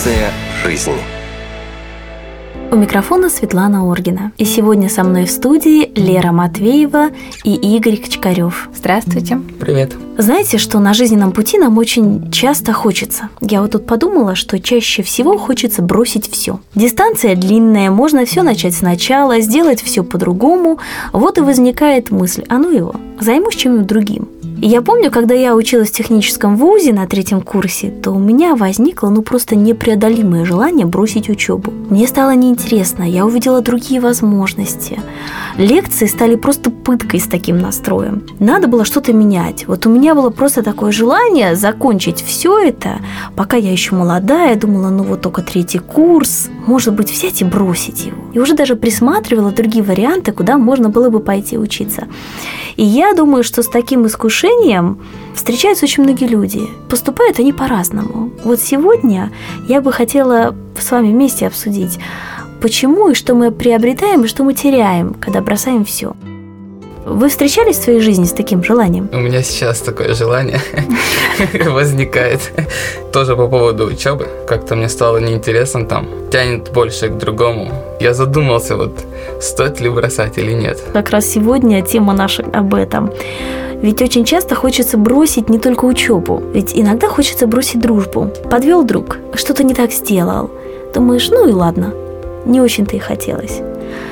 Лекция жизни. У микрофона Светлана Оргина. И сегодня со мной в студии Лера Матвеева и Игорь Кочкарев. Здравствуйте. Привет. Знаете, что на жизненном пути нам очень часто хочется? Я вот тут подумала, что чаще всего хочется бросить все. Дистанция длинная, можно все начать сначала, сделать все по-другому. Вот и возникает мысль: а ну его, займусь чем-нибудь другим. И я помню, когда я училась в техническом вузе на 3-м курсе, то у меня возникло просто непреодолимое желание бросить учебу. Мне стало неинтересно, я увидела другие возможности. Лекции стали просто пыткой с таким настроем. Надо было что-то менять. Вот у меня было просто такое желание закончить все это, пока я еще молодая, думала, вот только 3-й курс, может быть, взять и бросить его. И уже даже присматривала другие варианты, куда можно было бы пойти учиться. И я думаю, что с таким искушением встречаются очень многие люди. Поступают они по-разному. Вот сегодня я бы хотела с вами вместе обсудить, почему и что мы приобретаем, и что мы теряем, когда бросаем все. Вы встречались в своей жизни с таким желанием? У меня сейчас такое желание возникает. Тоже по поводу учебы. Как-то мне стало неинтересно там. Тянет больше к другому. Я задумался, стоит ли бросать или нет. Как раз сегодня тема наша об этом. Ведь очень часто хочется бросить не только учебу. Ведь иногда хочется бросить дружбу. Подвел друг, что-то не так сделал. Думаешь, и ладно. Не очень-то и хотелось.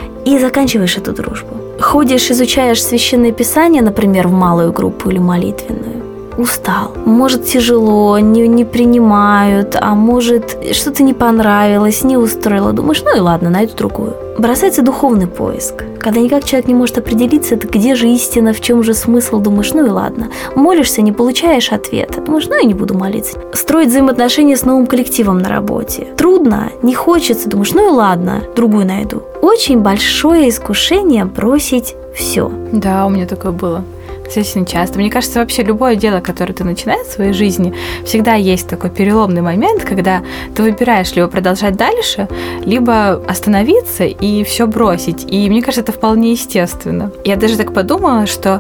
И заканчиваешь эту дружбу. Ходишь, изучаешь священное писание, например, в малую группу или молитвенную. Устал. Может, тяжело, не принимают, а может, что-то не понравилось, не устроило. Думаешь, и ладно, найду другую. Бросается духовный поиск. Когда никак человек не может определиться, где же истина, в чем же смысл, думаешь, и ладно. Молишься, не получаешь ответа. Думаешь, и не буду молиться. Строить взаимоотношения с новым коллективом на работе. Трудно, не хочется, думаешь, и ладно, другую найду. Очень большое искушение бросить все. Да, у меня такое было. Достаточно часто. Мне кажется, вообще любое дело, которое ты начинаешь в своей жизни, всегда есть такой переломный момент, когда ты выбираешь либо продолжать дальше, либо остановиться и все бросить. И мне кажется, это вполне естественно. Я даже так подумала, что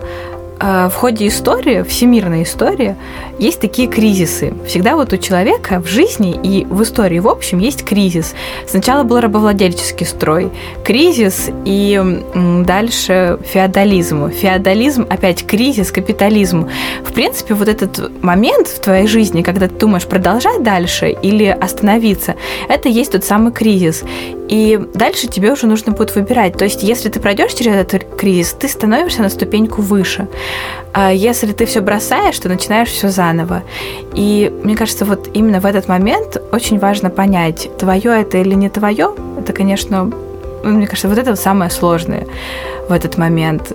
в ходе истории, всемирной истории, есть такие кризисы. Всегда у человека в жизни и в истории в общем есть кризис. Сначала был рабовладельческий строй, кризис, и дальше феодализм. Феодализм, опять кризис, капитализм. В принципе, этот момент в твоей жизни, когда ты думаешь продолжать дальше или остановиться, это есть тот самый кризис. И дальше тебе уже нужно будет выбирать. То есть, если ты пройдешь через этот кризис, ты становишься на ступеньку выше. А если ты все бросаешь, то начинаешь все заново. И мне кажется, именно в этот момент очень важно понять, твое это или не твое. Это, конечно, мне кажется, это самое сложное в этот момент.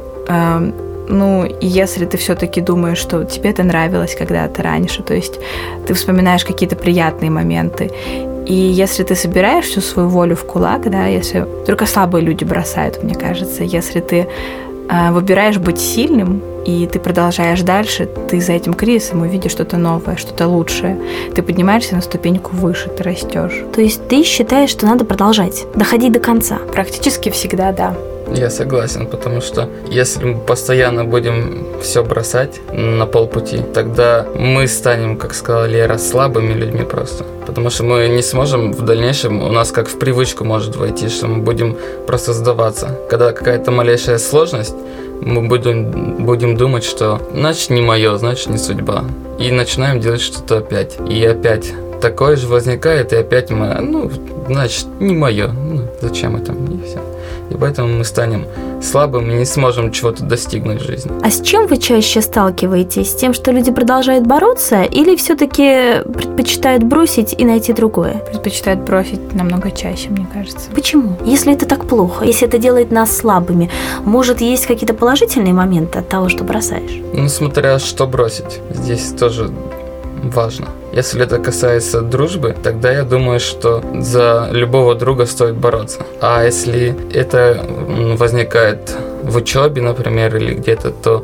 И если ты все-таки думаешь, что тебе это нравилось когда-то раньше, то есть ты вспоминаешь какие-то приятные моменты, и если ты собираешь всю свою волю в кулак, если только слабые люди бросают, мне кажется, если ты выбираешь быть сильным, и ты продолжаешь дальше, ты за этим кризисом увидишь что-то новое, что-то лучшее. Ты поднимаешься на ступеньку выше, ты растешь. То есть ты считаешь, что надо продолжать, доходить до конца? Практически всегда, да. Я согласен, потому что если мы постоянно будем все бросать на полпути, тогда мы станем, как сказала Лера, слабыми людьми просто. Потому что мы не сможем в дальнейшем, у нас как в привычку может войти, что мы будем просто сдаваться. Когда какая-то малейшая сложность, мы будем думать, что значит не мое, значит не судьба. И начинаем делать что-то опять. И опять такое же возникает, и опять мы, значит не мое, зачем это мне, и все. И поэтому мы станем слабым и не сможем чего-то достигнуть в жизни. А с чем вы чаще сталкиваетесь? С тем, что люди продолжают бороться, или все-таки предпочитают бросить и найти другое? Предпочитают бросить намного чаще, мне кажется. Почему? Если это так плохо, если это делает нас слабыми, может, есть какие-то положительные моменты от того, что бросаешь? Смотря что бросить. Здесь тоже важно. Если это касается дружбы, тогда я думаю, что за любого друга стоит бороться. А если это возникает в учебе, например, или где-то, то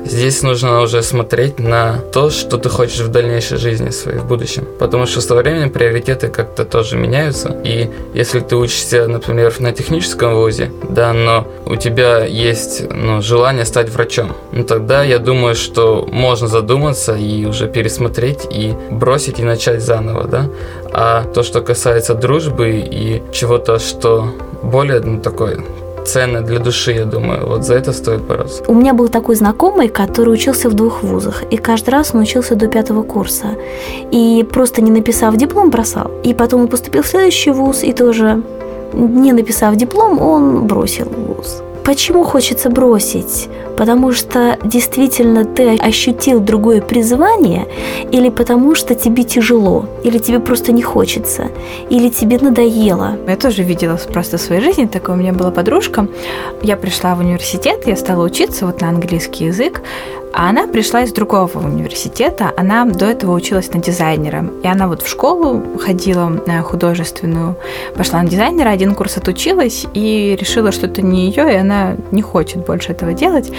Здесь нужно уже смотреть на то, что ты хочешь в дальнейшей жизни своей, в будущем. Потому что со временем приоритеты как-то тоже меняются. И если ты учишься, например, на техническом вузе, да, но у тебя есть желание стать врачом, тогда я думаю, что можно задуматься и уже пересмотреть, и бросить, и начать заново, да. А то, что касается дружбы и чего-то, что более такое ценное для души, я думаю, вот за это стоит бороться. У меня был такой знакомый, который учился в 2 вузах, и каждый раз он учился до 5 курса. И просто не написав диплом, бросал. И потом он поступил в следующий вуз, и тоже не написав диплом, он бросил вуз. Почему хочется бросить? Потому что действительно ты ощутил другое призвание, или потому что тебе тяжело, или тебе просто не хочется, или тебе надоело? Я тоже видела просто в своей жизни, такая у меня была подружка. Я пришла в университет, я стала учиться вот на английский язык, а она пришла из другого университета, она до этого училась на дизайнера. И она вот в школу ходила на художественную, пошла на дизайнера, 1 курс отучилась и решила, что это не ее, и она не хочет больше этого делать.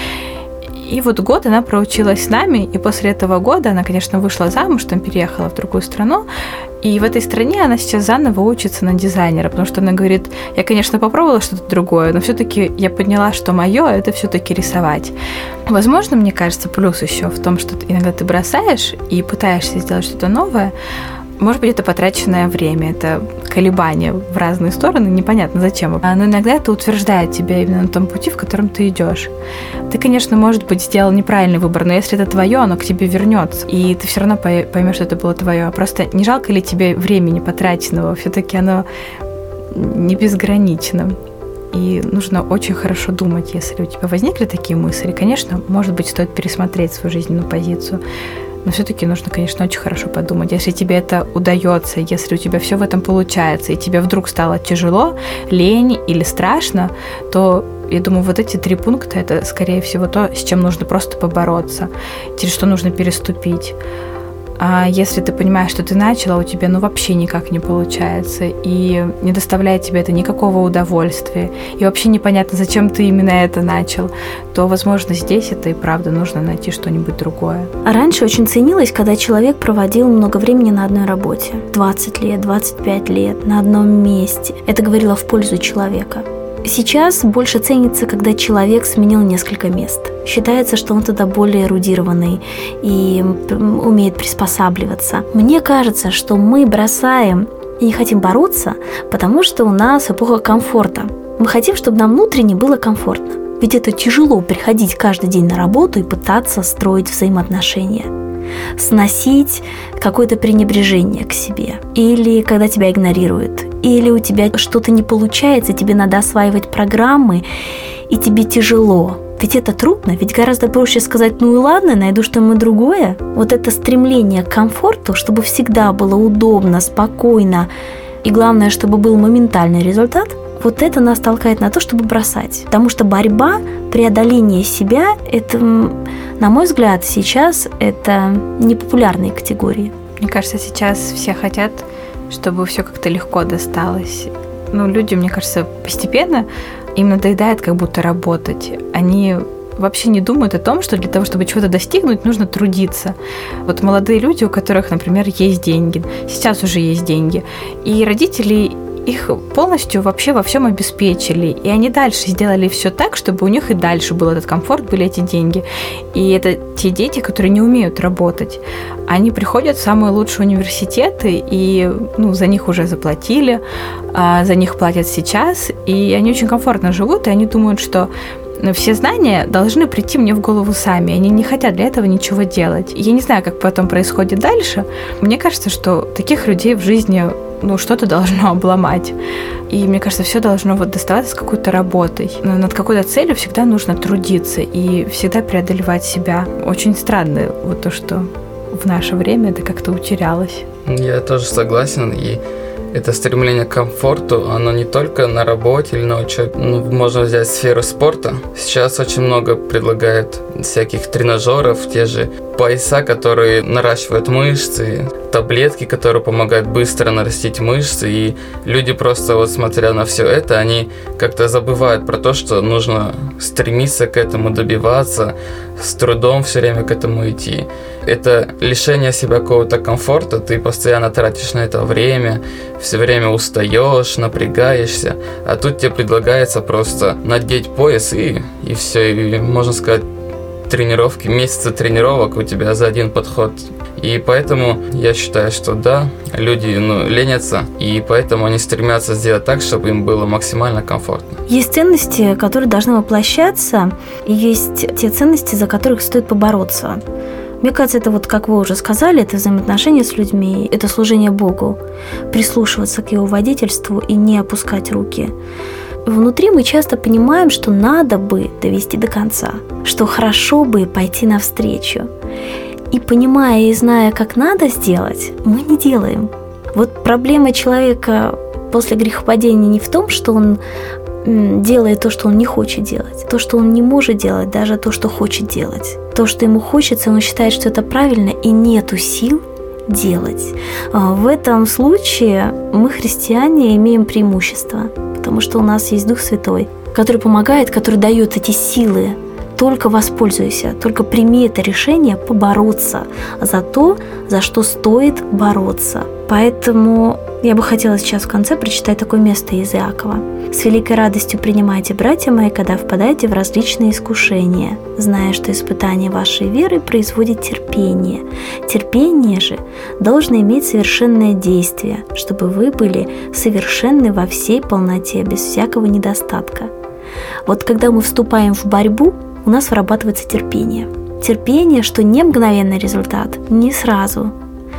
И вот год она проучилась с нами, и после этого года она, конечно, вышла замуж, там переехала в другую страну, и в этой стране она сейчас заново учится на дизайнера, потому что она говорит, я, конечно, попробовала что-то другое, но все-таки я поняла, что мое это все-таки рисовать. Возможно, мне кажется, плюс еще в том, что иногда ты бросаешь и пытаешься сделать что-то новое. Может быть, это потраченное время, это колебания в разные стороны, непонятно зачем. Но иногда это утверждает тебя именно на том пути, в котором ты идешь. Ты, конечно, может быть, сделал неправильный выбор, но если это твое, оно к тебе вернется, и ты все равно поймешь, что это было твое. Просто не жалко ли тебе времени потраченного? Все-таки оно не безгранично. И нужно очень хорошо думать, если у тебя возникли такие мысли. Конечно, может быть, стоит пересмотреть свою жизненную позицию. Но все-таки нужно, конечно, очень хорошо подумать. Если тебе это удается, если у тебя все в этом получается, и тебе вдруг стало тяжело, лень или страшно, то, я думаю, вот эти 3 пункта – это, скорее всего, то, с чем нужно просто побороться, через что нужно переступить. А если ты понимаешь, что ты начала, у тебя вообще никак не получается, и не доставляет тебе это никакого удовольствия, и вообще непонятно, зачем ты именно это начал, то, возможно, здесь это и правда нужно найти что-нибудь другое. А раньше очень ценилось, когда человек проводил много времени на одной работе. 20 лет, 25 лет, на одном месте. Это говорило в пользу человека. Сейчас больше ценится, когда человек сменил несколько мест. Считается, что он тогда более эрудированный и умеет приспосабливаться. Мне кажется, что мы бросаем и не хотим бороться, потому что у нас эпоха комфорта. Мы хотим, чтобы нам внутренне было комфортно. Ведь это тяжело приходить каждый день на работу и пытаться строить взаимоотношения. Сносить какое-то пренебрежение к себе. Или когда тебя игнорируют. Или у тебя что-то не получается, тебе надо осваивать программы, и тебе тяжело. Ведь это трудно, ведь гораздо проще сказать, ну и ладно, найду что-нибудь другое. Вот это стремление к комфорту, чтобы всегда было удобно, спокойно, и главное, чтобы был моментальный результат, вот это нас толкает на то, чтобы бросать. Потому что борьба, преодоление себя, это, на мой взгляд, сейчас это непопулярные категории. Мне кажется, сейчас все хотят, чтобы все как-то легко досталось. Люди, мне кажется, постепенно им надоедает как будто работать. Они вообще не думают о том, что для того, чтобы чего-то достигнуть, нужно трудиться. Вот молодые люди, у которых, например, есть деньги, сейчас уже есть деньги, и родители их полностью вообще во всем обеспечили. И они дальше сделали все так, чтобы у них и дальше был этот комфорт, были эти деньги. И это те дети, которые не умеют работать. Они приходят в самые лучшие университеты, и за них уже заплатили, за них платят сейчас, и они очень комфортно живут, и они думают, что все знания должны прийти мне в голову сами. Они не хотят для этого ничего делать. Я не знаю, как потом происходит дальше. Мне кажется, что таких людей в жизни что-то должно обломать. И мне кажется, все должно доставаться с какой-то работой. Но над какой-то целью всегда нужно трудиться и всегда преодолевать себя. Очень странно то, что в наше время это как-то утерялось. Я тоже согласен. И это стремление к комфорту, оно не только на работе или на учебе. Можно взять сферу спорта. Сейчас очень много предлагают всяких тренажеров, те же пояса, которые наращивают мышцы, таблетки, которые помогают быстро нарастить мышцы, и люди просто вот смотря на все это, они как-то забывают про то, что нужно стремиться к этому, добиваться, с трудом все время к этому идти. Это лишение себя какого-то комфорта, ты постоянно тратишь на это время, все время устаешь, напрягаешься, а тут тебе предлагается просто надеть пояс и все, и можно сказать, тренировки, месяца тренировок у тебя за один подход. И поэтому я считаю, что да, люди ленятся, и поэтому они стремятся сделать так, чтобы им было максимально комфортно. Есть ценности, которые должны воплощаться, и есть те ценности, за которых стоит побороться. Мне кажется, это вот, как вы уже сказали, это взаимоотношения с людьми, это служение Богу, прислушиваться к Его водительству и не опускать руки. Внутри мы часто понимаем, что надо бы довести до конца, что хорошо бы пойти навстречу. И понимая и зная, как надо сделать, мы не делаем. Вот проблема человека после грехопадения не в том, что он делает то, что он не хочет делать, то, что он не может делать, даже то, что хочет делать. То, что ему хочется, он считает, что это правильно, и нету сил делать. В этом случае мы, христиане, имеем преимущество, потому что у нас есть Дух Святой, который помогает, который дает эти силы. Только воспользуйся, только прими это решение побороться за то, за что стоит бороться. Поэтому я бы хотела сейчас в конце прочитать такое место из Иакова. «С великой радостью принимайте, братья мои, когда впадаете в различные искушения, зная, что испытание вашей веры производит терпение. Терпение же должно иметь совершенное действие, чтобы вы были совершенны во всей полноте, без всякого недостатка». Вот когда мы вступаем в борьбу, у нас вырабатывается терпение. Терпение, что не мгновенный результат, не сразу.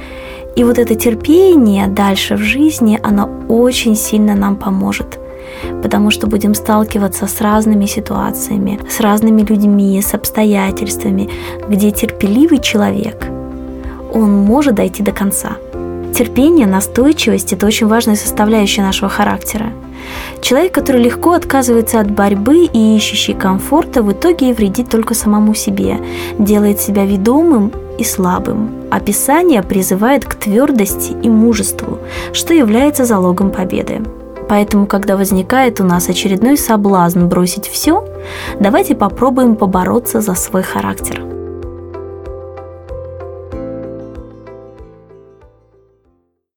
И вот это терпение дальше в жизни, оно очень сильно нам поможет, потому что будем сталкиваться с разными ситуациями, с разными людьми, с обстоятельствами, где терпеливый человек, он может дойти до конца. Терпение, настойчивость – это очень важная составляющая нашего характера. Человек, который легко отказывается от борьбы и ищущий комфорта, в итоге вредит только самому себе, делает себя ведомым и слабым. А Писание призывает к твердости и мужеству, что является залогом победы. Поэтому, когда возникает у нас очередной соблазн бросить все, давайте попробуем побороться за свой характер.